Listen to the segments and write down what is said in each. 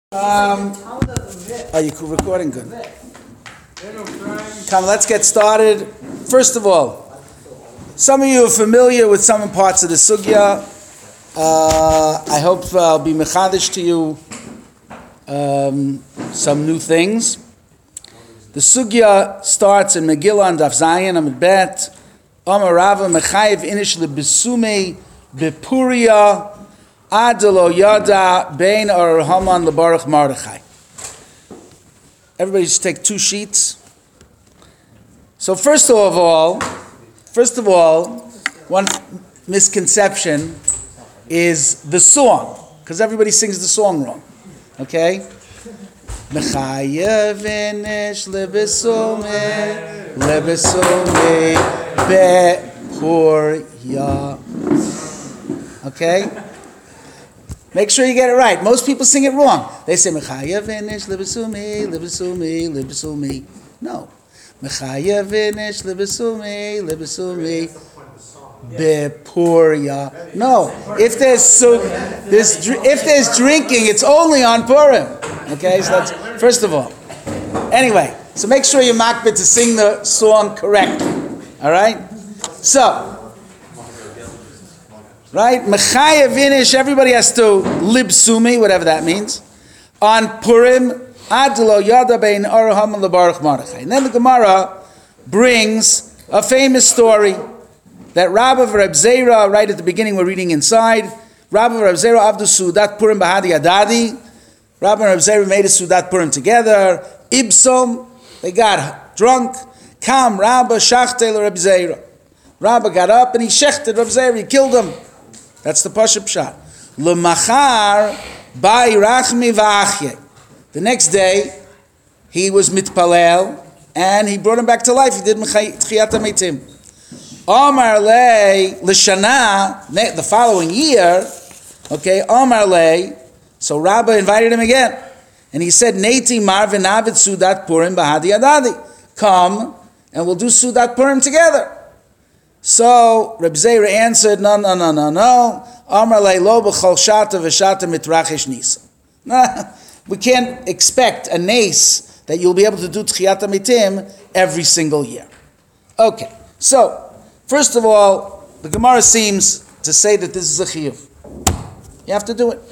Are you recording good? Come, let's get started. First of all, some of you are familiar with some parts of the sugya. I hope I'll be mechadish to you some new things. The sugya starts in Megillah and Daf Zayin Amud Bet. Amar Rava Mechayev Inish LeBesumei Bepuria Adelo Yada Bein Or Haman LeBaruch Mardechai. Everybody just take two sheets. So first of all, one misconception is the song, because everybody sings the song wrong. Okay? Mechayev Inish LeBesumei Bepuria. Okay? Make sure you get it right. Most people sing it wrong. They say, Mechayev Inish Lebesumi, Lebesumi, Lebesumi. No. Mechayev Inish Lebesumi, Lebesumi, Bepuria. No. If there's drinking, it's only on Purim. Okay, so that's, first of all. Anyway, so make sure you're makbid to sing the song correctly. All right? So, right? Mechayev Inish, everybody has to libsumi, whatever that means. On Purim, Adlo Yada Bein Or Haman LeBaruch Mardechai. And then the Gemara brings a famous story that Rabba Reb Zera, right at the beginning, we're reading inside. Rabba Reb Zera Avdu Sudat Purim Bahadi Adadi. Rabba and Reb Zera made a Sudat Purim together. Ibsom, they got drunk. Kam Rabba Shachtel Reb Zera. Rabba got up and he shechted Reb Zera, he killed him. That's the Pashup Pshat. L'machar bai rachmi v'achye. The next day, he was mitpalel, and he brought him back to life. He did tchiyat hametim. Omar lei l'shana, the following year, okay, Omar lei, so Rabbah invited him again. And he said, Neiti mar v'navid sudat purim b'hadi adadi. Come, and we'll do sudat purim together. So Reb Zera answered, no. Amar lei lo b'chol shata v'shata mitrachesh nisa. We can't expect a nace that you'll be able to do tchiyat hametim every single year. Okay, so first of all, the Gemara seems to say that this is a chiyuv. You have to do it.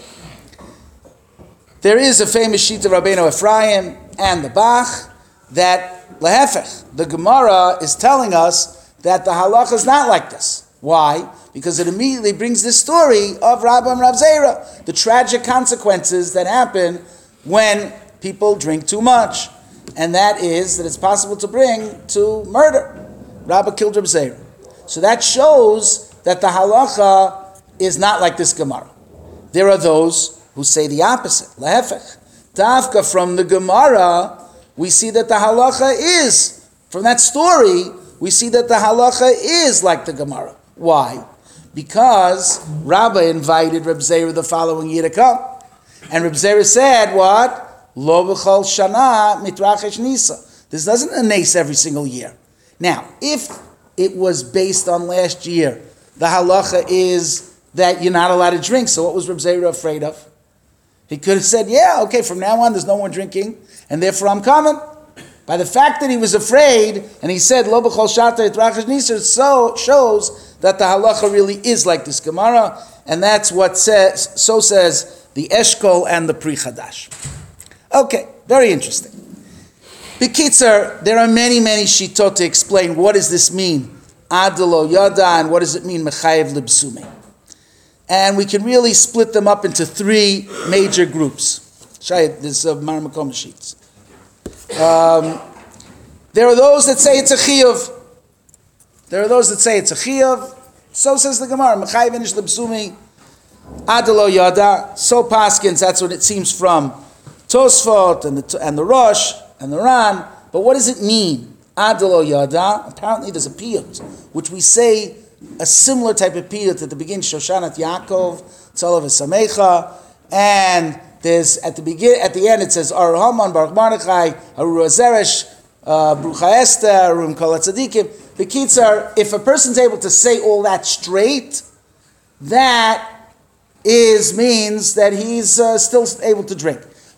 There is a famous sheet of Rabbeinu Ephraim and the Bach that lehefech, the Gemara is telling us that the halacha is not like this. Why? Because it immediately brings this story of Rabba and Rav Zera, the tragic consequences that happen when people drink too much. And that is that it's possible to bring to murder. Rabba killed Rav Zera. So that shows that the halacha is not like this Gemara. There are those who say the opposite. Lehefech. Tafka, from the Gemara, we see that the halacha is, from that story, we see that the halacha is like the Gemara. Why? Because Rabbah invited Reb Zera the following year to come. And Reb Zera said, what? Lo b'chol shana mitrachesh nisa. This doesn't annace every single year. Now, if it was based on last year, the halacha is that you're not allowed to drink. So what was Reb Zera afraid of? He could have said, yeah, okay, from now on there's no more drinking, and therefore I'm coming. By the fact that he was afraid, and he said, Lo b'chol shata yitrachesh nisa, so shows that the halacha really is like this Gemara, and that's what says the Eshkol and the Pri Chadash. Okay, very interesting. B'kitzer, there are many shitot to explain what does this mean, Adelo Yada, and what does it mean, Mechayev Libsumei. And we can really split them up into three major groups. Shayat, there's Marmakom sheets. There are those that say it's a chiyuv. So says the Gemara. Mechayev Inish Lebesumi Adelo Yada. So paskins. That's what it seems from Tosfot and the Rosh and the Ran. But what does it mean? Adelo Yada. Apparently, there's a piyut which we say a similar type of piyut at the beginning. Shoshanat Yaakov Tzalav Esamecha, and there's at the end it says Ar Haman Baruch Mardechai Arura Zeresh Brucha Esther Arum Kol Tzadikim. The Kitzar, if a person's able to say all that straight, that means that he's still able to drink.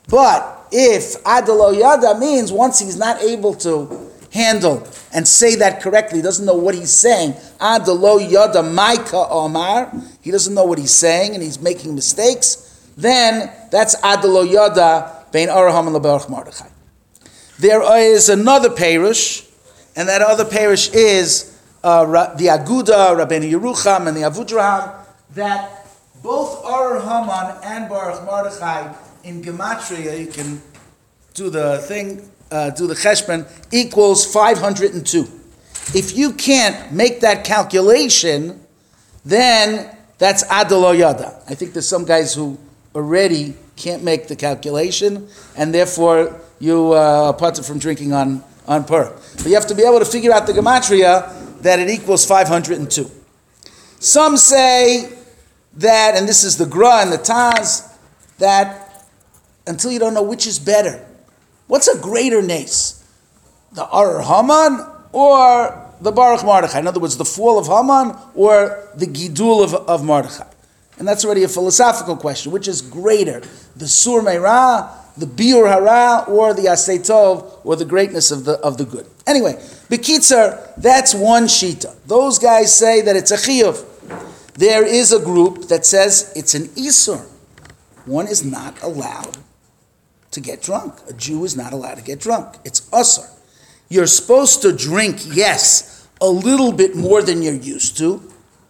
But if adelo yada means once he's not able to handle and say that correctly, he doesn't know what he's saying, adelo yada maika omar, he doesn't know what he's saying and he's making mistakes, then that's adelo yada bein Avraham and Lebarach Mordechai. There is another perush, and that other perush is the Aguda, Rabbeinu Yerucham, and the Avudraham, that both Ar Haman and Baruch Mordechai in Gematria, you can do the thing, do the cheshbon, equals 502. If you can't make that calculation, then that's Adelo Yada. I think there's some guys who already can't make the calculation, and therefore you apart from drinking on Purim. But you have to be able to figure out the Gematria that it equals 502. Some say that, and this is the Gra and the Taz, that until you don't know which is better, what's a greater nace? The Ar Haman or the Baruch Mordechai? In other words, the fall of Haman or the Gidul of Mordechai? And that's already a philosophical question. Which is greater? The Sur Meirah, the Biur Hara, or the Asay Tov, or the greatness of the good? Anyway, B'kitzar, that's one shita. Those guys say that it's a chiyuv. There is a group that says it's an isur. One is not allowed to get drunk. A Jew is not allowed to get drunk. It's usur. You're supposed to drink, yes, a little bit more than you're used to,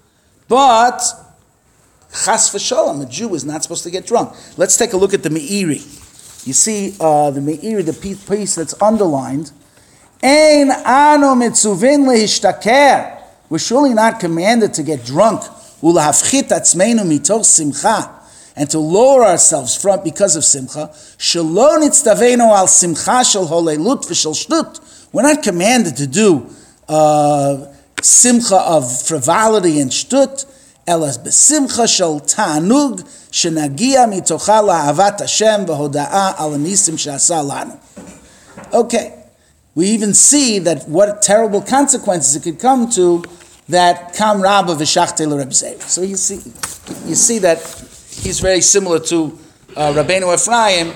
but chas v'shalom, a Jew is not supposed to get drunk. Let's take a look at the Meiri. You see the Meiri, the piece that's underlined. Ein ano mitzuvin lehishtaker. We're surely not commanded to get drunk. Ulahafchit atzmeinu mitoch simcha. And to lower ourselves from because of simcha. Shelo nitztaveinu al simcha shel holelut v'shel shtut. We're not commanded to do simcha of frivolity and shtut. Elas besimcha shel ta'anug shenagia mitocha la'avat Hashem v'hoda'a al nisim she'asa lanu. Okay. We even see that what terrible consequences it could come to that Kam Rabba v'shachte l'Reb Zeir. So you see that he's very similar to Rabbeinu Ephraim,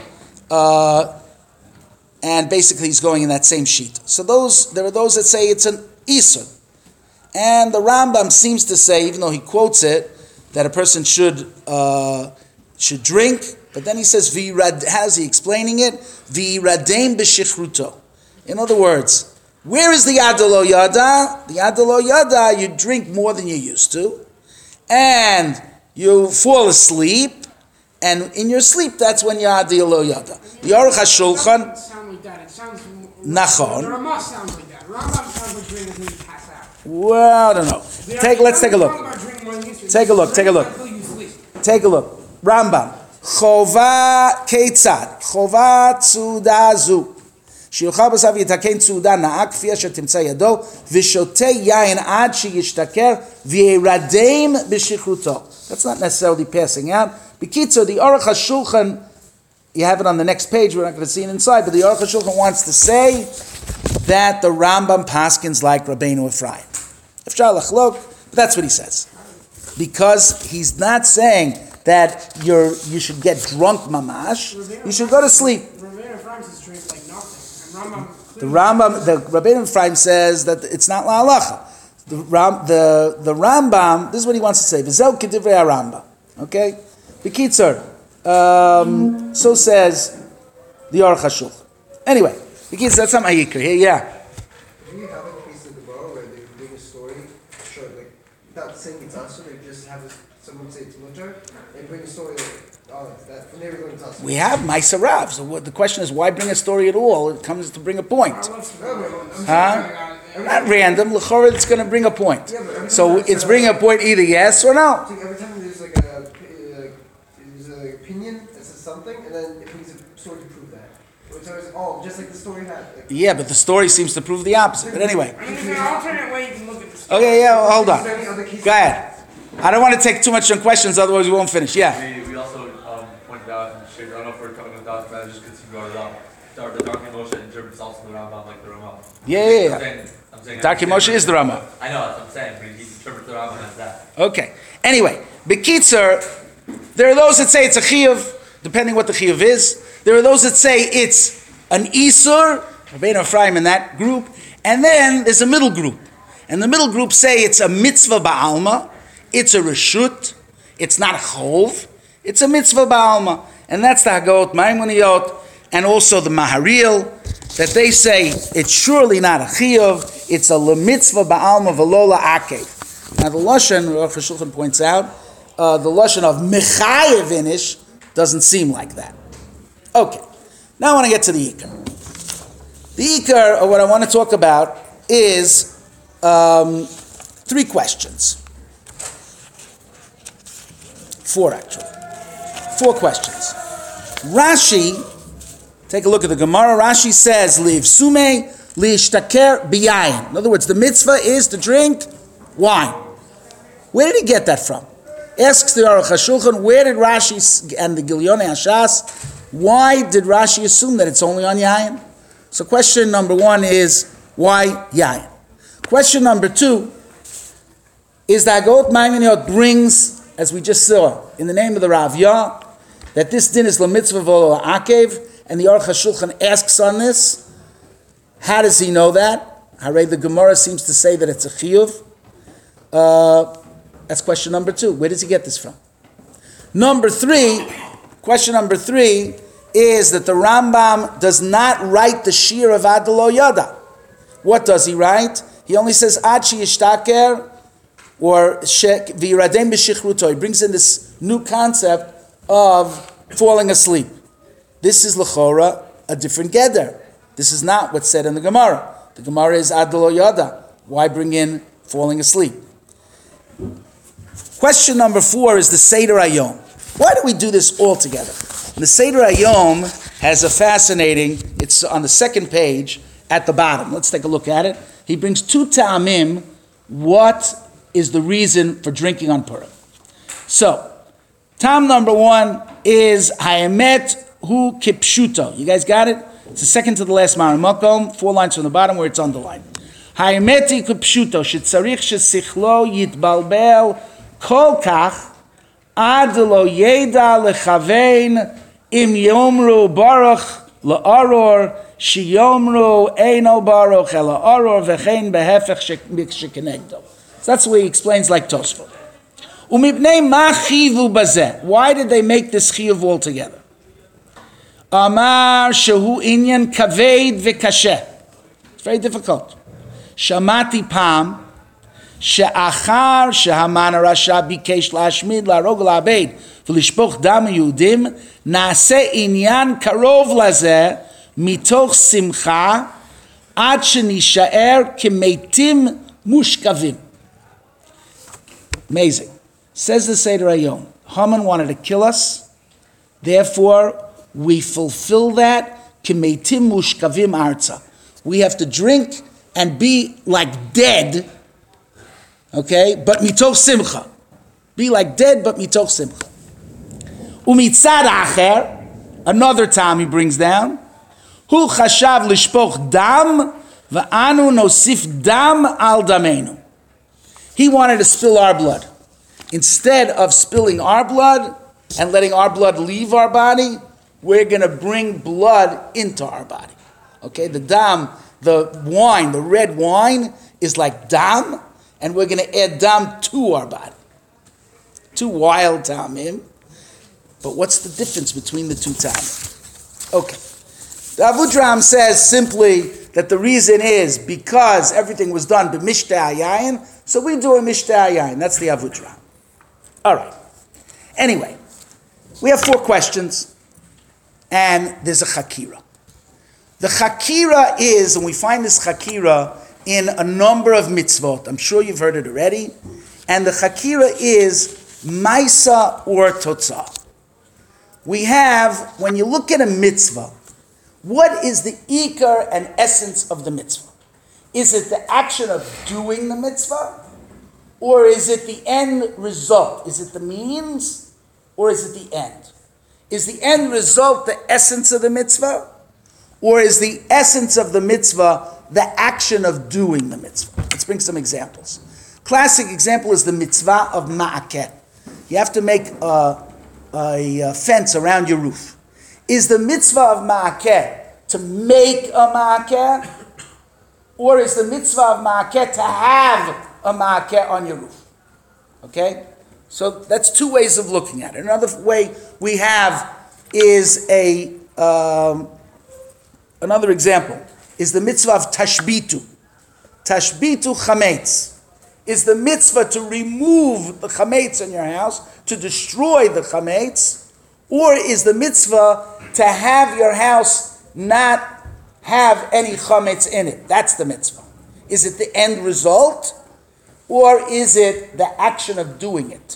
and basically he's going in that same sheet. So there are those that say it's an Isur. And the Rambam seems to say, even though he quotes it, that a person should drink, but then he says, how's he explaining it? V'radem b'shichruto. In other words, where is the Adelo Yada? The Adelo Yada, you drink more than you used to, and you fall asleep, and in your sleep, that's when you're Adelo Yada. The Aruch HaShulchan... It sounds like that. It sounds... Nachon. The Ramah sounds like that. Rambam sounds like drinking until you pass out. Well, I don't know. Let's take a look. Take a look. Take a look. Rambam. Chova Keitzad. Chova Tzudazu. שיוכל בסוף יתקן צעודה נאה כפי אשר תמצא ידו ושותה יין עד שישתכר וירדם בשכרותו. That's not necessarily passing out. B'kitzur, the Aruch HaShulchan, you have it on the next page, we're not going to see it inside, but the Aruch HaShulchan wants to say that the Rambam paskins like Rabbeinu Ephraim. Efshar lachlok, but that's what he says. Because he's not saying that you should get drunk mamash, you should go to sleep. Rabbeinu Ephraim says drink like nothing. The Rabbeinu Ephraim says that it's not la'alacha. The Rambam, this is what he wants to say. V'zel k'divrei HaRambam. Okay? B'kitzur. So says the Aruch HaShulchan. Anyway, b'kitzur, that's not my yikr here. Yeah. Do you have a piece of the Gemara where they bring a story, show, like, without saying it's also, they just have someone say it's mutter, they bring a story like, that from there we're going to tell. We have Maisa Rav. So the question is, why bring a story at all? It comes to bring a point. Not random. L'chorah, it's going to bring a point. Yeah, so it's bringing a point either yes or no. Every time there's like there's an opinion that says something, and then it brings a story to prove that. It's always, just like the story had. Like, yeah, but the story seems to prove the opposite. But anyway. There's an alternate way you can look at the story. Okay, yeah, hold on. Go ahead. I don't want to take too much on questions, otherwise we won't finish. Yeah. We also pointed out, and I don't know if we're talking about that, just because you brought it up. The Darkei Moshe interprets also the Rambam like the Ramah. Yeah. Darkei Moshe is the Ramah. I know, that's what I'm saying, but he interprets the Rambam as that. Okay. Anyway, B'kitzur, there are those that say it's a chiyuv, depending what the chiyuv is. There are those that say it's an Isur, Rabbeinu Ephraim in that group, and then there's a middle group. And the middle group say it's a mitzvah ba'alma, it's a reshut, it's not a chov, it's a mitzvah ba'alma. And that's the Hagot Maimoniyot, and also the Maharil, that they say it's surely not a chiyuv, it's a mitzvah ba'alma v'lo la'akev. Now the Lashon, Aruch HaShulchan points out, the Lashon of mechayev inish doesn't seem like that. Okay, now I want to get to the Ikar. The Ikar, or what I want to talk about, is 3 questions. 4 actually. 4 questions. Rashi, take a look at the Gemara. Rashi says, "Liv sume liishtaker biyayin." In other words, the mitzvah is to drink wine. Where did he get that from? Asks the Aruch HaShulchan, where did Rashi and the Gilyonei Hashas, why did Rashi assume that it's only on yayin? So question number 1 is, why yayin? Question number 2 is that Hagot Maimoniyot brings, as we just saw, in the name of the Rav Yah, that this din is lemitzvah v'lo la'akev, and the Aruch HaShulchan asks on this. How does he know that? Harei, the Gemara seems to say that it's a chiyuv. That's question number 2. Where does he get this from? Question number 3 is that the Rambam does not write the shir of Ad Lo Yada. What does he write? He only says Ad Sheyishtaker or V'yiradem b'shichruto. He brings in this new concept of falling asleep. This is l'chora a different geder. This is not what's said in the Gemara. The Gemara is Ad Lo Yada. Why bring in falling asleep? Question number 4 is the Seder Hayom. Why do we do this all together? The Seder Hayom has a fascinating, it's on the 2nd page at the bottom. Let's take a look at it. He brings 2 ta'amim. What is the reason for drinking on Purim? So, ta'am number 1 is Haemet hu kipshuto. You guys got it? It's the second to the last Maramakom, 4 lines from the bottom where it's underlined. Haemet hu kipshuto, shetzarich shesichlo yitbalbel kol kach ad lo yeda lechavein im yomru baruch la'aror shiyomru eino baruch ela aror v'chein behefech shekenegdo. So that's the way he explains like Tosfot. Umibnei ma chivu bazeh. Why did they make this chiyuv altogether? Amar shehu inyan kaved v'kasheh. It's very difficult. Shamati pam she'achar shehaman rasha bikesh lashmid larog la'abed v'lishpoch dam yudim na'aseh inyan karov lazeh mitoch simcha ad shenishaer kemeitim mushkavim. Amazing. Says the Seder Hayom, Haman wanted to kill us, therefore we fulfill that. Kemeitim mushkavim arza. We have to drink and be like dead, okay, but mitoch simcha. Be like dead, but mitoch simcha. Umitzad acher, another time he brings down, hu chashav lishpoch dam, va'anu nosif dam al damenu. He wanted to spill our blood. Instead of spilling our blood and letting our blood leave our body, we're going to bring blood into our body. Okay, the dam, the wine, the red wine is like dam, and we're going to add dam to our body. 2 wild tamim. But what's the difference between the 2 tamim? Okay. The Avudraham says simply that the reason is because everything was done b'mishteh hayayin, so we do a mishteh hayayin. That's the Avudraham. All right. Anyway, we have 4 questions, and there's a chakira. The chakira is, and we find this chakira in a number of mitzvot. I'm sure you've heard it already. And the chakira is maisa or totzah. We have, when you look at a mitzvah, what is the ikar and essence of the mitzvah? Is it the action of doing the mitzvah? Or is it the end result? Is it the means? Or is it the end? Is the end result the essence of the mitzvah? Or is the essence of the mitzvah the action of doing the mitzvah? Let's bring some examples. Classic example is the mitzvah of ma'akeh. You have to make a fence around your roof. Is the mitzvah of ma'akeh to make a ma'akeh? Or is the mitzvah of ma'akeh to have a ma'akeh on your roof? Okay? So that's two ways of looking at it. Another way we have is another example is the mitzvah of tashbitu. Tashbitu chametz is the mitzvah to remove the chametz in your house, to destroy the chametz, or is the mitzvah to have your house not have any chametz in it? That's the mitzvah. Is it the end result, or is it the action of doing it?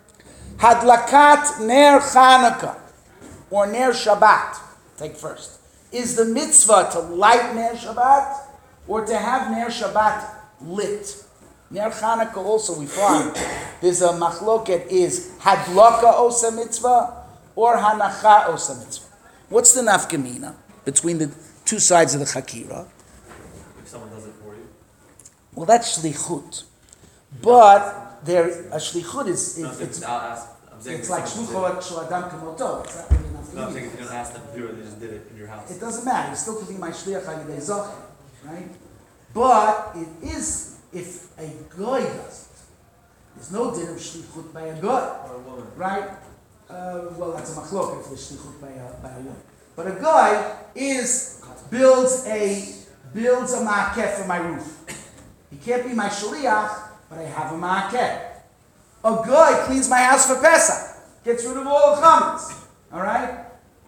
Hadlakat ner Chanukah or ner Shabbat. Take first. Is the mitzvah to light ner Shabbat or to have ner Shabbat lit? Ner Chanukah also we find there's a machloket, is hadlaka osa mitzvah or hanacha osa mitzvah. What's the nafkamina between the two sides of the chakira? If someone does it for you. Well, that's shlichut, but a shlichut is I'm saying it's like shlichut shel adam kamoto. It's not really nafkamina. No, I'm saying if you don't ask them to do it, they just did it in your house. It doesn't matter. It still could be my shliach hayidei zocher, right? But it is if a guy does it. There's no din of shlichut by a guy, Or a woman. right? Well, that's a machlok if it's shlichut by a woman. But a guy builds a ma'akeh for my roof. He can't be my shliach, but I have a ma'akeh. A guy cleans my house for Pesach, gets rid of all the chametz. All right?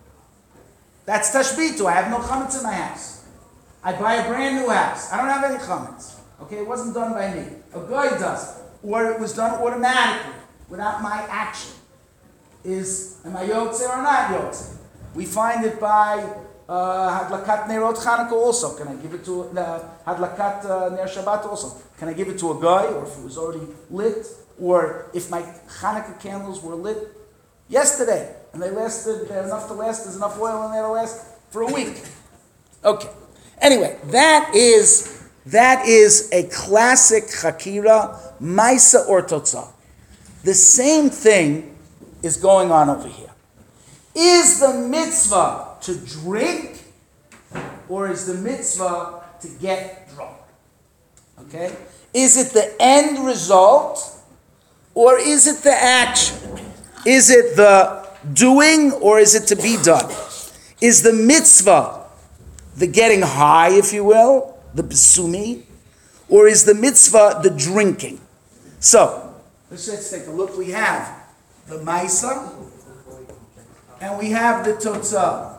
That's tashbitu. I have no chametz in my house. I buy a brand new house. I don't have any chametz. Okay, it wasn't done by me. A guy does it, or it was done automatically without my action. Am I yotze or not yotze? We find it by hadlakat nerot Chanukah also. Can I give it to hadlakat ner Shabbat also? Can I give it to a guy, or if it was already lit, or if my Chanukah candles were lit yesterday and they're enough to last? There's enough oil in there to last for a week. Okay. Anyway, that is a classic chakira, maisa or totzah. The same thing is going on over here. Is the mitzvah to drink, or is the mitzvah to get drunk? Okay? Is it the end result, or is it the action? Is it the doing, or is it to be done? Is the mitzvah the getting high, if you will, the besumi, or is the mitzvah the drinking? So, let's take a look. We have the maisa, and we have the totzah.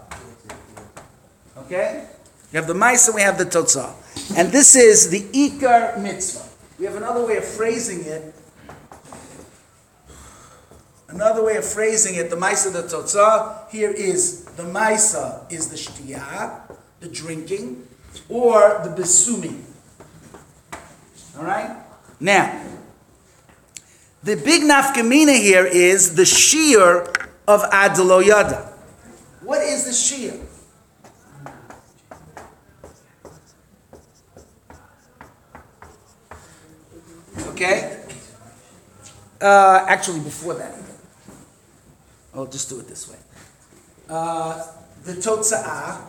Okay? We have the maisa, we have the totzah. And this is the ikar mitzvah. We have another way of phrasing it. Another way of phrasing it, the maisa, the totzah. Here is, the maisa is the shtiyah, the drinking, or the besumi. Alright? Now, the big nafkamina here is the shear of Adlo Yada. What is the shear? Okay? Actually, before that, I'll just do it this way. The totza'ah.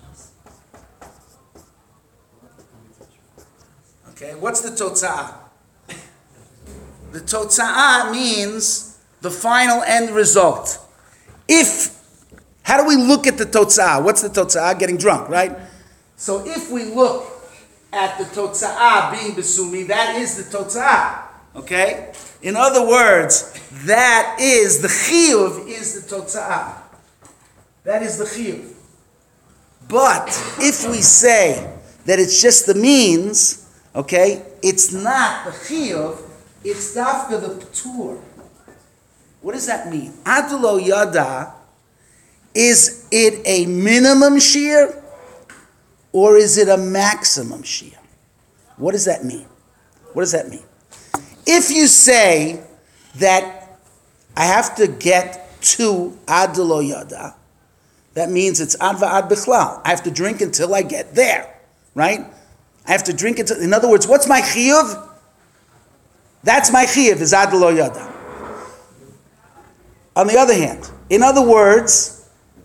Okay, what's the totza'ah? The totza'ah means the final end result. How do we look at the totza'ah? What's the totza'ah? Getting drunk, right? So if we look at the totza'ah being besumi, that is the totza'ah. Okay? In other words, that is the chiyuv, is the totza'ah. That is the chiyuv. But if we say that it's just the means, okay, it's not the chiyuv, it's dafka the p'tur. What does that mean? Adlo yada, is it a minimum shear or is it a maximum shear? What does that mean? What does that mean? If you say that I have to get to adlo yada, that means it's ad va'ad bichlal. I have to drink until I get there, right? I have to drink until, in other words, what's my chiyuv? That's my chiyuv, is adlo yada. On the other hand, in other words,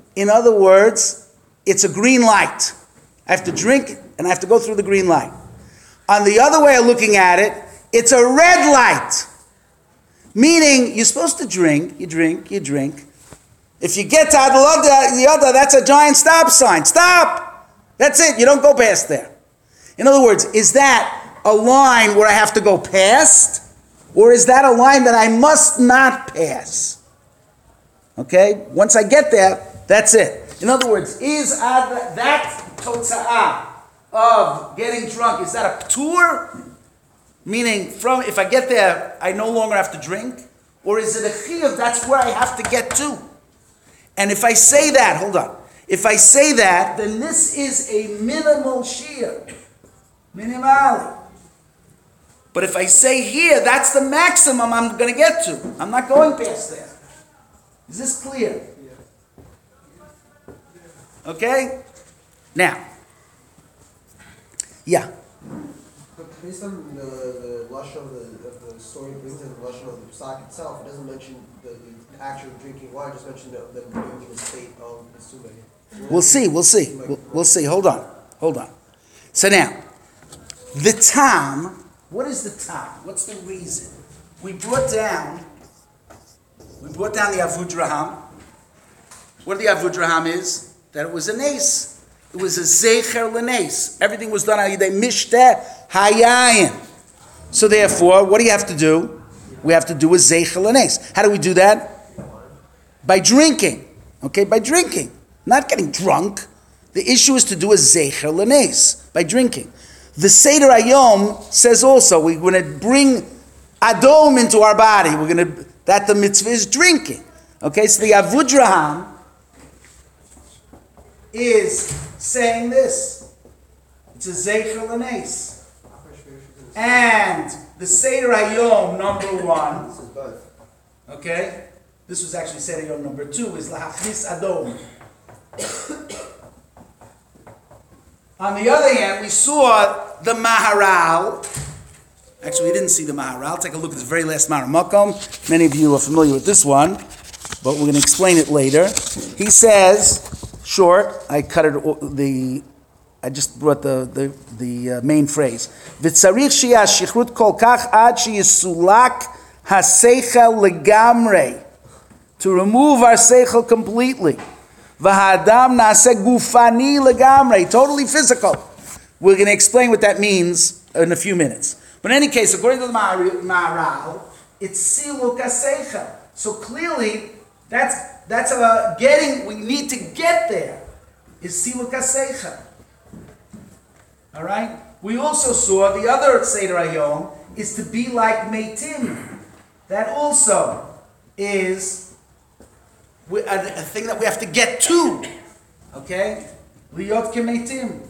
In other words, it's a green light. I have to drink and I have to go through the green light. On the other way of looking at it, it's a red light. Meaning, you're supposed to drink, you drink. If you get to Adalada, that's a giant stop sign. Stop! That's it, you don't go past there. In other words, is that a line where I have to go past? Or is that a line that I must not pass? Okay? Once I get there, that's it. In other words, is that totza'ah of getting drunk, is that a tour? Meaning, if I get there, I no longer have to drink? Or is it a chiyuv, that's where I have to get to? And if I say that, hold on. If I say that, then this is a minimal shiyuv. Minimally. But if I say here, that's the maximum I'm going to get to. I'm not going past there. Is this clear? Okay? Now. Yeah. But based on the lashon of the story brings in the lashon of the psak itself, it doesn't mention the actual drinking wine. It just mentioned them doing in the state of the sumeh. We'll see. Hold on. So now, the tam. What is the tam? What's the reason? We brought down the Avudraham. What the Avudraham is? That it was a nace. It was a zecher l'nace. Everything was done on Yidei Mishteh Hayayin. So therefore, what do you have to do? We have to do a zecher l'nace. How do we do that? By drinking. Okay, by drinking. Not getting drunk. The issue is to do a zecher l'nace. By drinking. The Seder Hayom says also, we're going to bring Adom into our body. That the mitzvah is drinking. Okay, so the Avudraham is saying this. It's a Zeicher L'Nes. And the Seder Hayom, number 1. This is both. Okay? This was actually Seder Hayom number 2, is Lahachnis Adom. On the other hand, we saw the Maharal. Actually, we didn't see the Maharal. Take a look at the very last Maharal Makom. Many of you are familiar with this one, but we're going to explain it later. He says, short, I just brought the main phrase. V'tzarich sheyah shichrut kol kach ad sheyisulak haseichel legamrei. To remove our seichel completely. V'hadam nase gufani legamrei. Totally physical. We're going to explain what that means in a few minutes. But in any case, according to the Maharal, it's siluk haseichel. So clearly, that's a getting. We need to get there. Is siluk haseichel. All right. We also saw the other Seder Hayom is to be like Meitim. That also is a thing that we have to get to. Okay. Liot kemeitim.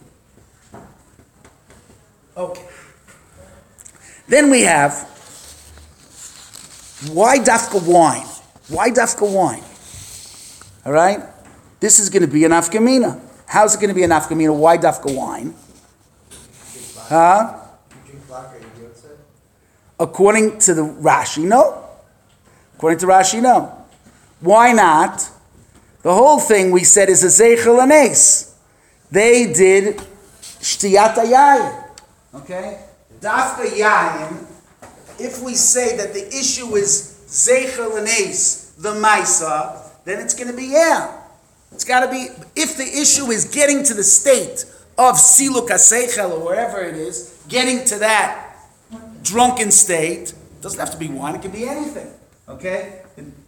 Okay. Then we have, why dafka wine? Why dafka wine? All right? This is going to be an afkamina. How's it going to be an afkamina? Why dafka wine? Huh? You drink vodka, you know what? According to the Rashi, no. According to Rashi, no. Why not? The whole thing we said is a zeichel l'nes. They did shtiyat hayayin. Okay? Dafka yayin, if we say that the issue is zeichel l'nes, the maisa, then it's going to be, it's got to be, if the issue is getting to the state of siluk haseichel or wherever it is, getting to that drunken state, it doesn't have to be wine, it can be anything. Okay?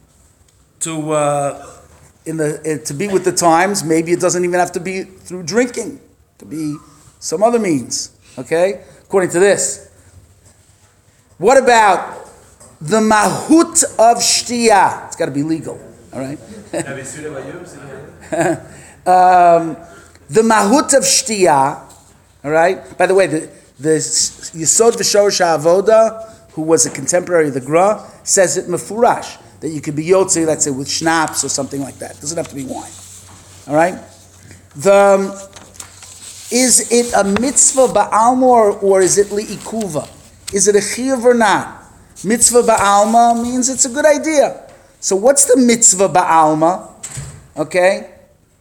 To be with the times, maybe it doesn't even have to be through drinking. It could be some other means. Okay? According to this. What about the mahut of shtiyah? It's got to be legal. All right? Have you seen it by you? The mahut of shtiyah, all right? By the way, the Yesod V'Shorosh HaAvoda, who was a contemporary of the Gra, says it mefurash, that you could be yotze, let's say, with schnapps or something like that. It doesn't have to be wine. All right? Is it a mitzvah ba'alma or is it li'ikuva? Is it a chiyuv or not? Mitzvah ba'alma means it's a good idea. So what's the mitzvah ba'alma? Okay?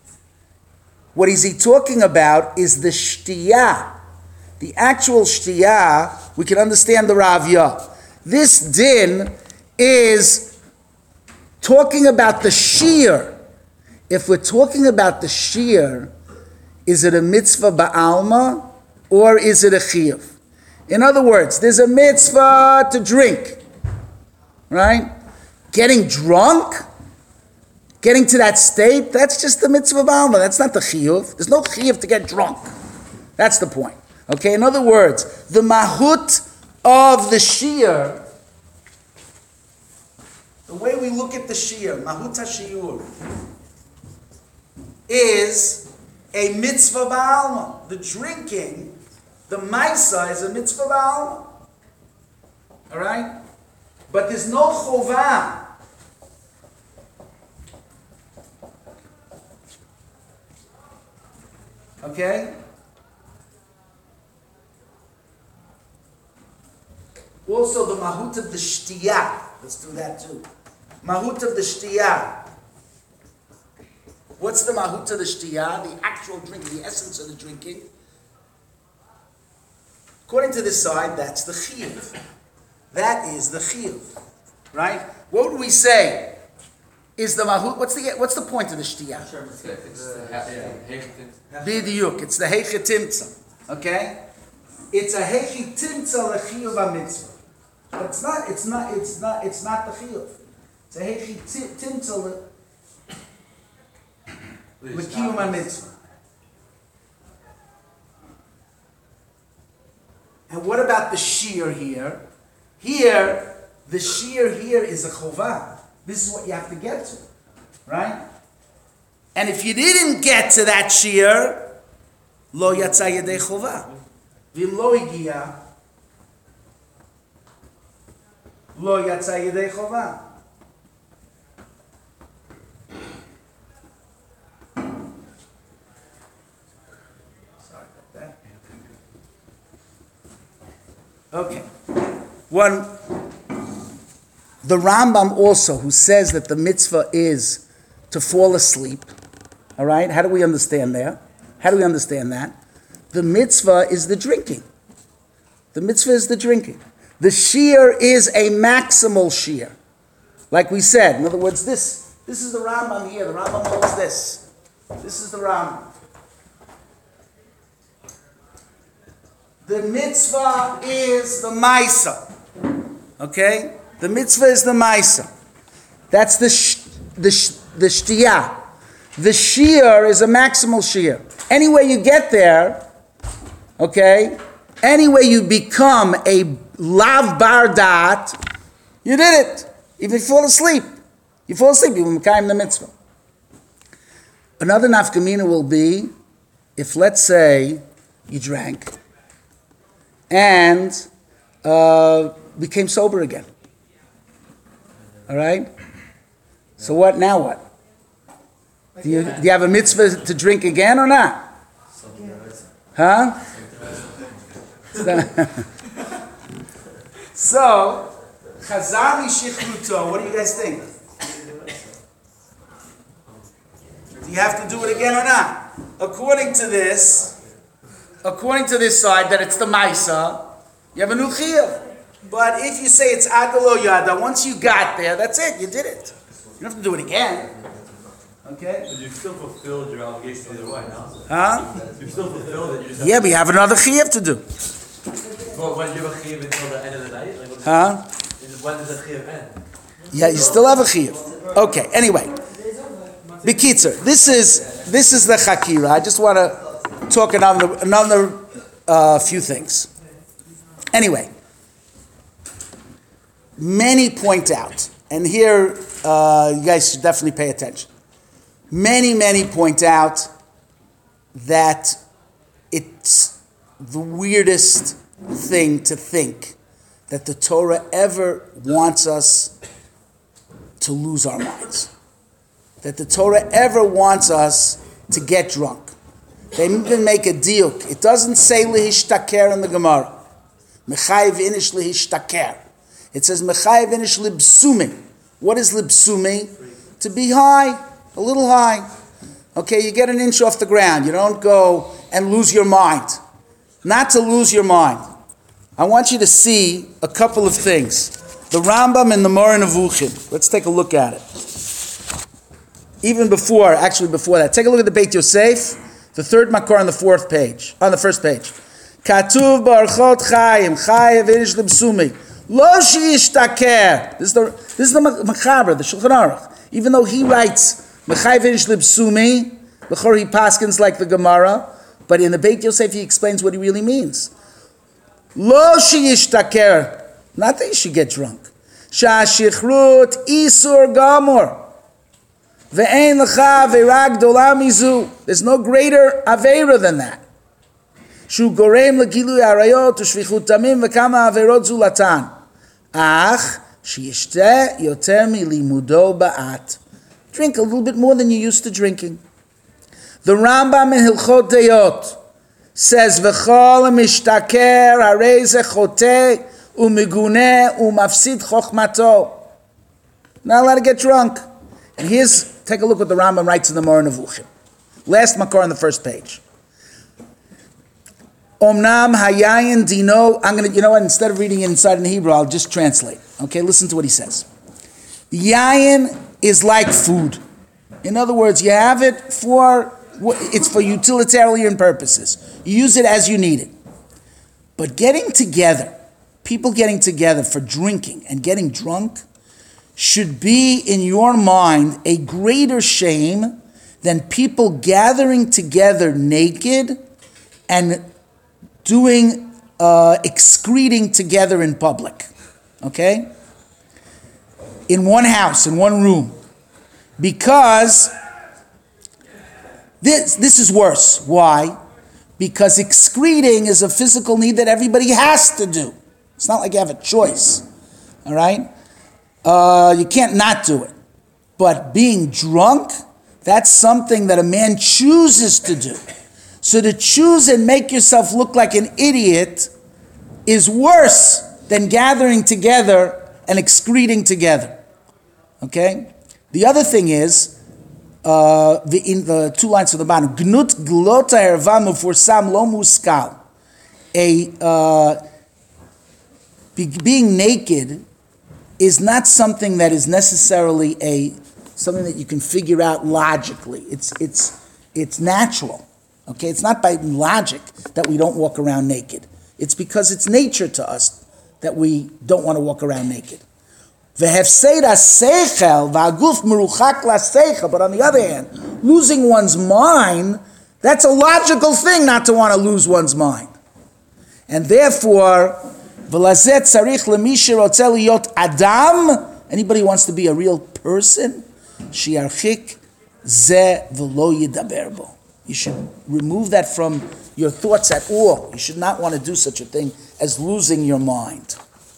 What is he talking about is the shtiyah. The actual shtiyah, we can understand the Ravya. This din is talking about the shear. If we're talking about the shear, is it a mitzvah ba'alma or is it a chiyuv? In other words, there's a mitzvah to drink, right? Getting drunk, getting to that state, that's just the mitzvah ba'alma. That's not the chiyuv. There's no chiyuv to get drunk. That's the point. Okay, in other words, the mahut of the shear, the way we look at the shear, mahut ha-shiur, is a mitzvah ba'alma. The drinking, the maisa is a mitzvah ba'alma. All right? But there's no chovah. Okay? Also, the mahut of the shtiyah. Let's do that too. Mahut of the shtiyah. What's the mahut of the shtiyah? The actual drinking, the essence of the drinking. According to this side, that's the chiyuv. That is the chiyuv. Right? What would we say? Is the mahut, what's the point of the shtiyah? Bidiyuk. It's the heichetimtza. Okay? It's a heichetimtza lechiyuv ha-mitzvah. But it's not the chiyuv. It's a heichetimtza lechiyuv ha-mitzvah. And what about the shear here? Here, the shear here is a chovah. This is what you have to get to, right? And if you didn't get to that shear, lo yatsa yedei chovah. V'im lo higia, lo yatsa yedei chovah. Sorry about that. Okay. The Rambam also, who says that the mitzvah is to fall asleep, all right? How do we understand there? How do we understand that? The mitzvah is the drinking. The mitzvah is the drinking. The shear is a maximal shear. Like we said, in other words, this is the Rambam here. The Rambam holds this. This is the Rambam. The mitzvah is the maisa. Okay? The mitzvah is the maisa. That's the shtiyah. The shear is a maximal shear. Anyway you get there, okay? Anyway you become a lav bar dat, you did it. Even if you fall asleep. You fall asleep, you will mekayim the mitzvah. Another nafkamina will be, if let's say you drank and became sober again. All right? So what, now what? Do you have a mitzvah to drink again or not? Huh? So, Chazali Shichruto, what do you guys think? Do you have to do it again or not? According to this side, that it's the Maisa, you have a new chiyuv. But if you say it's Adalo Yada, once you got there, that's it, you did it. You don't have to do it again. Okay? But you still fulfilled your obligation either way, no? Huh? You still fulfilled it, you just have Yeah, but you have another chiyuv to do. But when you have a chiyuv until the end of the night? Like, Huh? when does the chiyuv end? Yeah, you still have a chiyuv. Okay, anyway. B'kitzer, this is the chakira. I just want to talk another few things. Anyway. Many point out, and here you guys should definitely pay attention. Many point out that it's the weirdest thing to think that the Torah ever wants us to lose our minds. That the Torah ever wants us to get drunk. They even make a diuk. It doesn't say lihishtaker in the Gemara. Mechayiv inish lihishtaker. It says mechayiv inish libsumi. What is libsumi? To be high, a little high. Okay, you get an inch off the ground. You don't go and lose your mind. Not to lose your mind. I want you to see a couple of things. The Rambam and the Moreh Nevuchim. Let's take a look at it. Even before that. Take a look at the Beit Yosef, the third makor on the first page. Katuv Barchot Chaim, Chayev Irish Libsumi. Lo Shishtaker. This is the Machaber, the Shulchan Aruch. Even though he writes Mechayev Irish Libsumi, before he paskins like the Gemara, but in the Beit Yosef he explains what he really means. Lo Shishtaker. Not that you should get drunk. Sha'ashichrut Isur Gamor. Ve'ein lecha ve'ra gdola mizu. There's no greater aveira than that. Shu gorem legilui arayot u'shvichut tamim ve'kama averot zulatan. Ach, sheyishteh yoter milimudo ba'at. Drink a little bit more than you used to drinking. The Rambam in Hilchot Deyot says, V'chol mishtaker harei ze choteh u'miguneh u'mafsid chochmato. Not allowed to get drunk. And take a look what the Rambam writes in the Moreh Nevuchim. Last makor on the first page. Omnam hayayin dino. Instead of reading it inside in Hebrew, I'll just translate. Okay, listen to what he says. Yayin is like food. In other words, you have it it's for utilitarian purposes. You use it as you need it. But people getting together for drinking and getting drunk, should be in your mind a greater shame than people gathering together naked and doing excreting together in public. Okay? In one house, in one room. Because this is worse. Why? Because excreting is a physical need that everybody has to do. It's not like you have a choice. All right? You can't not do it. But being drunk, that's something that a man chooses to do. So to choose and make yourself look like an idiot is worse than gathering together and excreting together. Okay? The other thing is, in the 2 lines of the bottom, Gnut glota erva mufursam lo muskal. Being naked is not something that is necessarily something that you can figure out logically. It's natural. Okay, it's not by logic that we don't walk around naked. It's because it's nature to us that we don't want to walk around naked. But on the other hand, losing one's mind, that's a logical thing not to want to lose one's mind. And therefore, anybody who wants to be a real person, you should remove that from your thoughts at all. You should not want to do such a thing as losing your mind.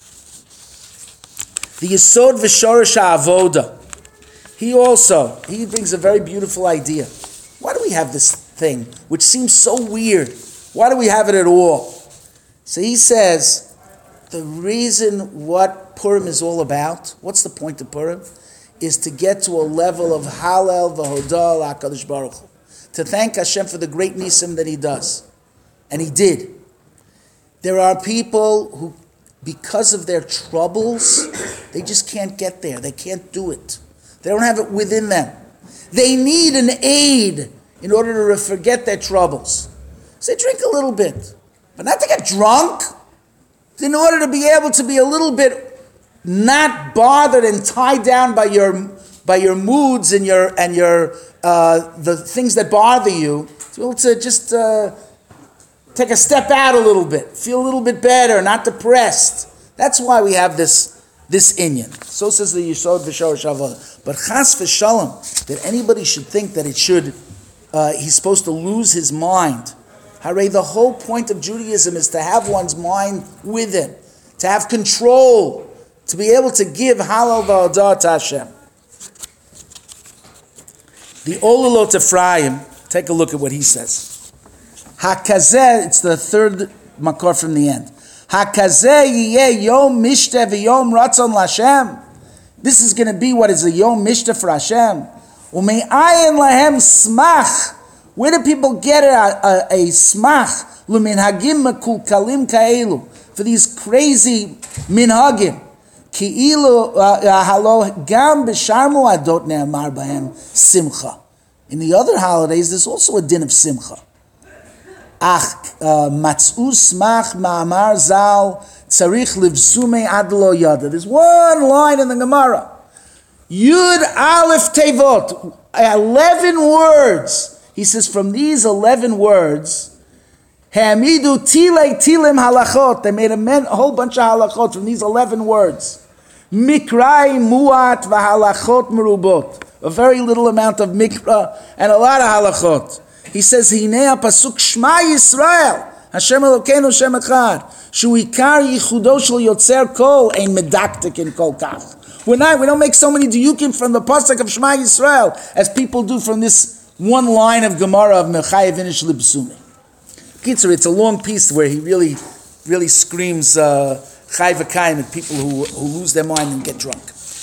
The Yesod V'Shorish HaAvoda. He brings a very beautiful idea. Why do we have this thing, which seems so weird? Why do we have it at all? So he says, the reason what Purim is all about, what's the point of Purim? Is to get to a level of Hallel V'Hodah LaHaKadosh Baruch Hu. To thank Hashem for the great nisim that He does. And He did. There are people who, because of their troubles, they just can't get there. They can't do it. They don't have it within them. They need an aid in order to forget their troubles. So they drink a little bit. But not to get drunk. In order to be able to be a little bit not bothered and tied down by your moods and the things that bother you, to be able to just take a step out a little bit, feel a little bit better, not depressed. That's why we have this inyan. So says the Yesod V'Shorish HaAvoda. But chas v'shalom, that anybody should think that he's supposed to lose his mind. Hooray, the whole point of Judaism is to have one's mind with it, to have control, to be able to give halal v'hodah to Hashem. The Olulot Ephraim, take a look at what he says. Hakazeh, it's the third makor from the end. Hakazeh yiyeh yom mishteh v'yom ratzon l'Hashem. This is going to be what is a yom mishteh for Hashem. Ume'ayin lahem smach. Where do people get a smach? Luminhagim makulkalim kaelu. For these crazy minhagim. Ki'ilu halo gam b'sharmu adot ne'amar bahem simcha. In the other holidays, there's also a din of simcha. Ach matzu smach ma'amar zal tzarich livsume ad lo yada. There's one line in the Gemara. Yud Aleph Tevot, 11 words. He says, from these 11 words, Hamidu Tile Tilim Halachot. They made a whole bunch of halachot from these 11 words. Mikrai Muat Vahalachot Merubot. A very little amount of mikra and a lot of halachot. He says, Hinei pasuk Shema Yisrael. Hashem Elokeinu Hashem Echad. Shuikar Yichudo Shel Yotzer Kol Ein Medaktik in Kol Kach. We don't make so many diyukim from the pasuk of Shema Yisrael as people do from this one line of Gemara of Mechayev Vinish Libsumi. Kitzur, it's a long piece where he really screams Chai V'Kayim at people who lose their mind and get drunk.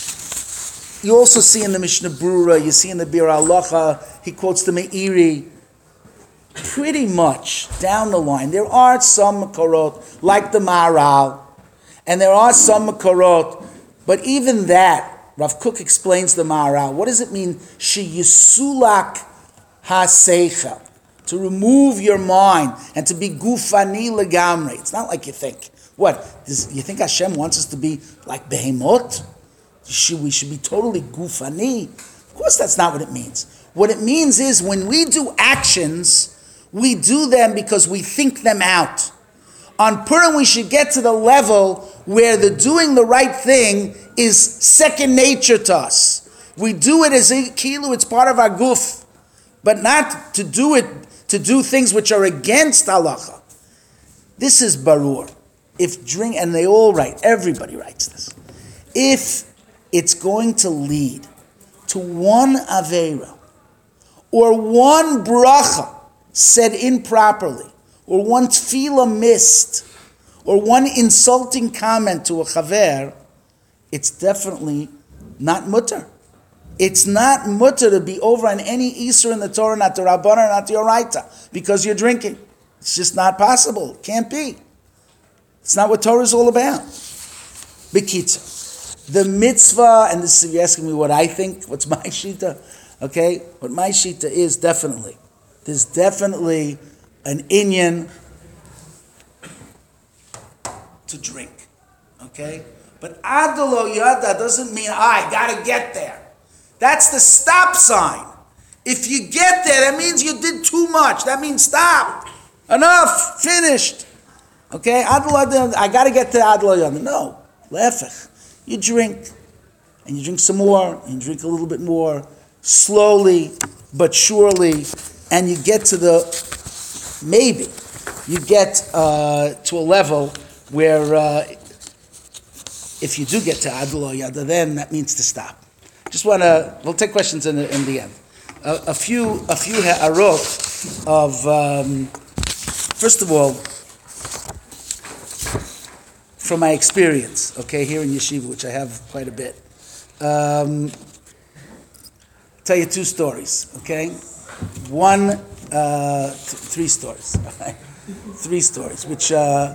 You also see in the Mishnah Brura, you see in the Bir Halacha, he quotes the Meiri. Pretty much down the line, there are some Makorot, like the Maharal, and there are some Makorot. But even that, Rav Kook explains the Maharal. What does it mean? She yisulak ha-seichel. To remove your mind and to be gufani legamri. It's not like you think. What? You think Hashem wants us to be like behemot? We should be totally gufani? Of course that's not what it means. What it means is when we do actions, we do them because we think them out. On Purim, we should get to the level where the doing the right thing is second nature to us. We do it as a kilu, it's part of our guf, but not to do things which are against halacha. This is barur. And they all write, everybody writes this. If it's going to lead to one aveira, or one bracha said improperly, or one tefillah missed, or one insulting comment to a chaver, it's definitely not mutter. It's not mutter to be over on any Isser in the Torah, not to Rabbana, not to Yoraita, because you're drinking. It's just not possible. It can't be. It's not what Torah is all about. B'kitzur, the mitzvah, and this is, you're asking me what I think, what's my shita, okay? What my shita is, there's definitely an inyan to drink, okay? But adolo yada doesn't mean I gotta get there. That's the stop sign. If you get there, that means you did too much. That means stop. Enough. Finished. Okay? Adolo, I gotta get to adolo yada. No. Lefech. You drink. And you drink some more. And you drink a little bit more. Slowly, but surely. And you get to maybe, you get to a level where if you do get to Adlo Yada, then that means to stop. We'll take questions in the end. A few ha'arot of, first of all, from my experience, okay, here in Yeshiva, which I have quite a bit. Tell you two stories, okay? Three stories. Three stories, which there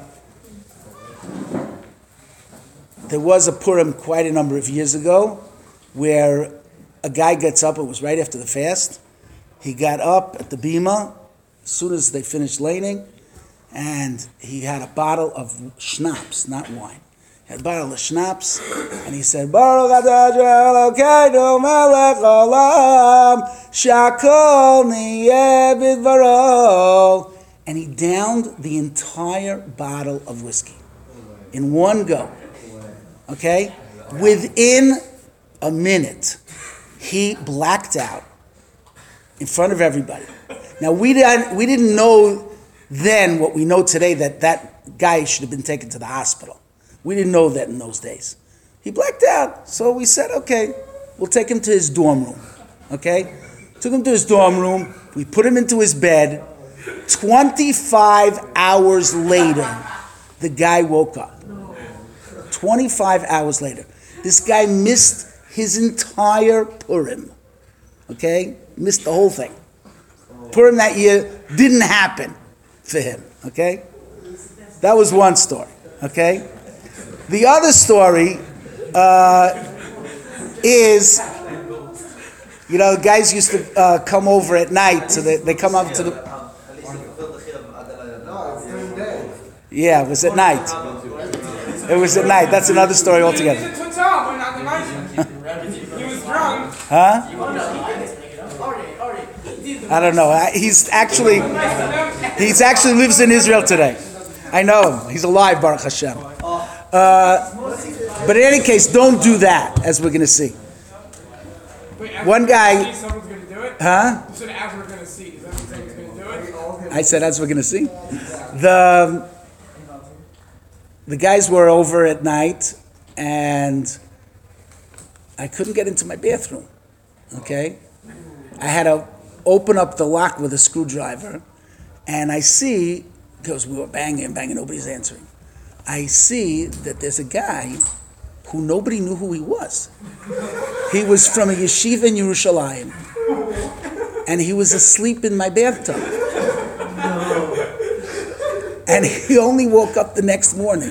was a Purim quite a number of years ago where a guy gets up, it was right after the fast, he got up at the bima as soon as they finished laning, and he had a bottle of schnapps, not wine. He had a bottle of schnapps, and he said, Baruch atah Elokeinu melech olam, shakol niyeh bidvaro. And he downed the entire bottle of whiskey in one go. Okay? Within a minute, he blacked out in front of everybody. Now, we didn't know then what we know today, that guy should have been taken to the hospital. We didn't know that in those days. He blacked out. So we said, okay, we'll take him to his dorm room. Okay? Took him to his dorm room. We put him into his bed. 25 hours later, the guy woke up. 25 hours later. This guy missed his entire Purim. Okay? Missed the whole thing. Purim that year didn't happen for him. Okay? That was one story. Okay? The other story is, guys used to come over at night, so they come up to the... Yeah, it was at night. It was at night. That's another story altogether. He was drunk. Huh? I don't know. He's actually lives in Israel today. I know him. He's alive, Baruch Hashem. But in any case, don't do that, as we're going to see. One guy... Someone's going to do it? Huh? You said as we're going to see. Is that what someone's going to do it? I said, as we're going to see. The guys were over at night, and I couldn't get into my bathroom. Okay? I had to open up the lock with a screwdriver, and I see, because we were banging, nobody's answering. I see that there's a guy who nobody knew who he was. He was from a yeshiva in Yerushalayim, and he was asleep in my bathtub. And he only woke up the next morning.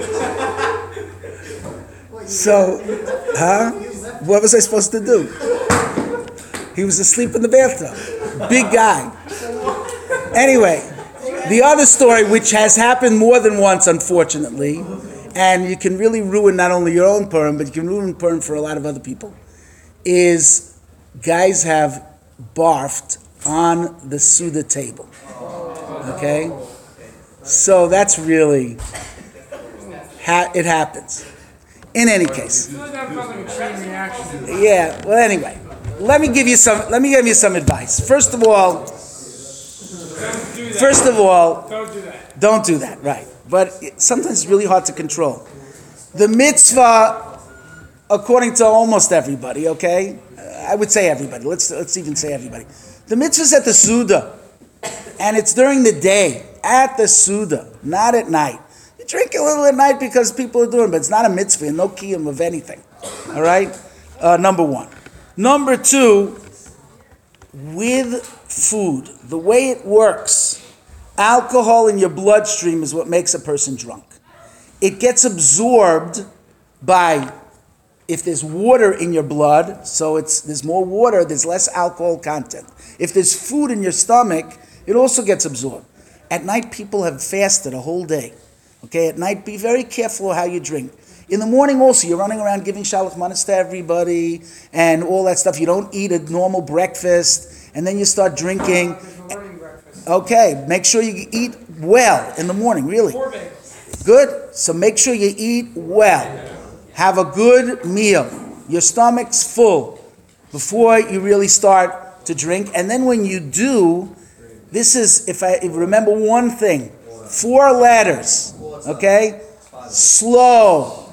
So, what was I supposed to do? He was asleep in the bathtub. Big guy. Anyway, the other story, which has happened more than once, unfortunately, and you can really ruin not only your own Purim, but you can ruin Purim for a lot of other people, is guys have barfed on the Suda table. Okay? So that's really, it happens. In any case. Yeah, well anyway, let me give you some advice. First of all, don't do that, right. But sometimes it's really hard to control. The mitzvah, according to almost everybody, okay? I would say everybody, let's even say everybody. The mitzvah is at the Suda, and it's during the day. At the Suda, not at night. You drink a little at night because people are doing it, but it's not a mitzvah, no kiyum of anything. All right? Number one. Number two, with food, the way it works, alcohol in your bloodstream is what makes a person drunk. It gets absorbed by, if there's water in your blood, so there's more water, there's less alcohol content. If there's food in your stomach, it also gets absorbed. At night, people have fasted a whole day. Okay, at night, be very careful how you drink. In the morning also, you're running around giving shalach manas to everybody and all that stuff. You don't eat a normal breakfast, and then you start drinking. Okay, make sure you eat well in the morning, really. Good? So make sure you eat well. Have a good meal. Your stomach's full before you really start to drink. And then when you do, this is, if I remember one thing, 4 letters, okay? Slow.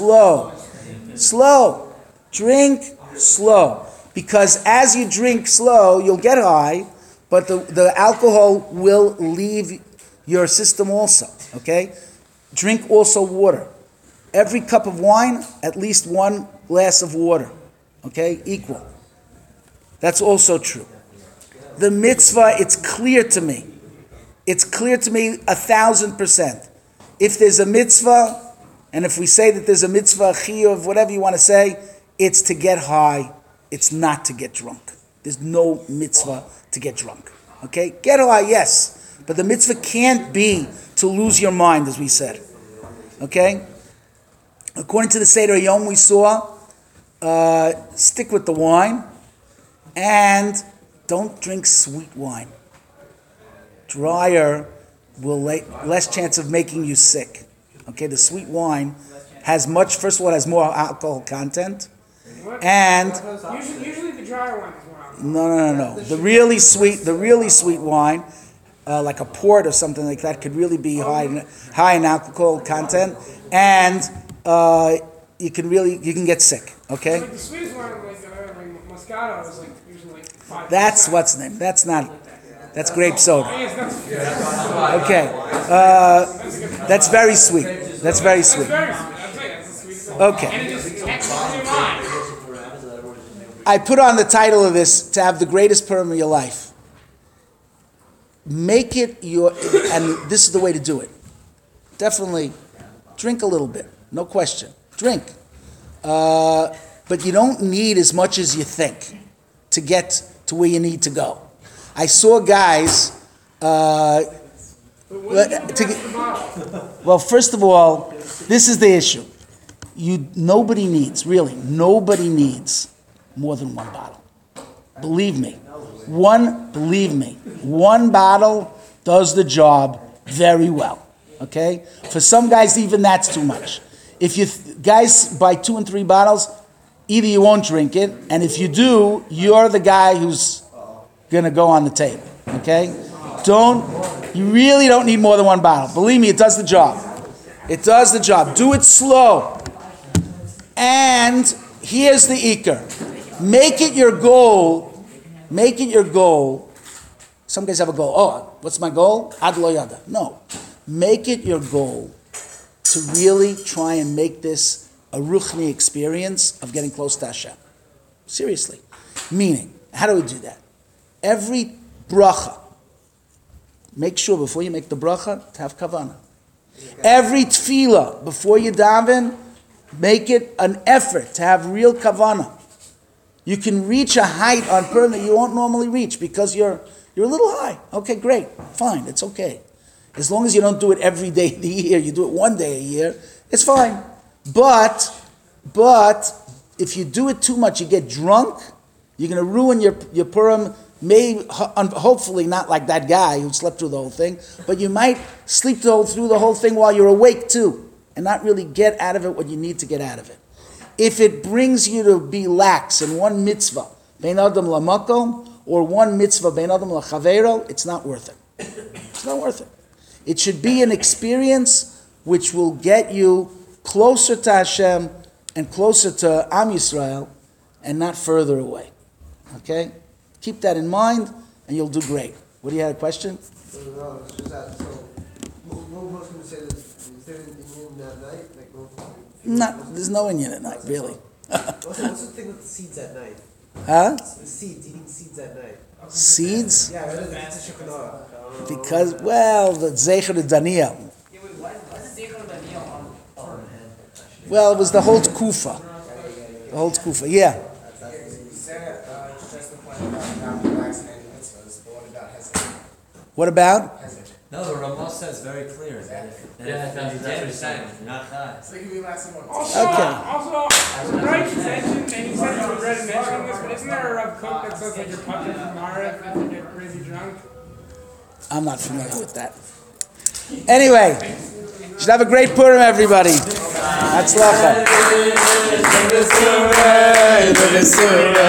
Drink slow. Because as you drink slow, you'll get high, but the alcohol will leave your system also, okay? Drink also water. Every cup of wine, at least 1 glass of water, okay? Equal. That's also true. The mitzvah, it's clear to me. It's clear to me 1,000%. If there's a mitzvah, and if we say that there's a mitzvah, chiyuv, whatever you want to say, it's to get high. It's not to get drunk. There's no mitzvah to get drunk. Okay? Get high, yes. But the mitzvah can't be to lose your mind, as we said. Okay? According to the Seder Yom we saw, stick with the wine, and don't drink sweet wine. Drier will less chance of making you sick. Okay, the sweet wine has first of all, it has more alcohol content. And usually the drier one is more alcohol. No. The really sweet wine, like a port or something like that, could really be high in alcohol content, and you can get sick. Okay. Like the sweetest one, like Moscato, is like usually like 5%. That's what's the name. That's grape soda. Yes, Okay. That's very sweet. That's very sweet. very sweet. I'm saying that's the sweetest one. Okay. And it just catches your mind. I put on the title of this to have the greatest Purim of your life. Make it your, and this is the way to do it. Definitely drink a little bit, no question. Drink. But you don't need as much as you think to get to where you need to go. I saw guys, well, first of all, this is the issue. Nobody needs more than one bottle. Believe me. One bottle does the job very well. Okay? For some guys, even that's too much. If you guys buy 2 and 3 bottles, either you won't drink it, and if you do, you're the guy who's going to go on the table. Okay? You really don't need more than one bottle. Believe me, it does the job. It does the job. Do it slow. And here's the ikar. Make it your goal. Some guys have a goal. Oh, what's my goal? Ad lo yada. No. Make it your goal to really try and make this a ruchni experience of getting close to Hashem. Seriously. Meaning, how do we do that? Every bracha, make sure before you make the bracha to have kavanah. Every tefillah, before you daven, make it an effort to have real kavanah. You can reach a height on Purim that you won't normally reach because you're a little high. Okay, great, fine, it's okay. As long as you don't do it every day of the year, you do it one day a year, it's fine. But if you do it too much, you get drunk, you're going to ruin your Purim. Maybe, hopefully not like that guy who slept through the whole thing, but you might sleep through the whole thing while you're awake too, and not really get out of it what you need to get out of it. If it brings you to be lax in one mitzvah, bein adam lamakom, or one mitzvah, bein adam lachavero, it's not worth it. It's not worth it. It should be an experience which will get you closer to Hashem and closer to Am Yisrael, and not further away. Okay? Keep that in mind, and you'll do great. What do you have a question? No, it's just that. So, what was going to say this? Is there in that night? There's no Inyan at night, really. What's the thing with the seeds at night? Huh? The seeds, eating seeds at night. Seeds? Yeah, it's a shekinah. Because, well, the Zecher de Daniel. Well, it was the whole Tkufa. The whole Tkufa, yeah. What about? No, the Ramah says very clear that if that's what he's saying. you're not high. Also, Brian mentioned, and he said he regretted mentioning this, but isn't there a Rav Kook that says like you're pumping from Maariv if you get crazy drunk? I'm not familiar with that. Anyway, you should have a great Purim, everybody. Hatzlacha.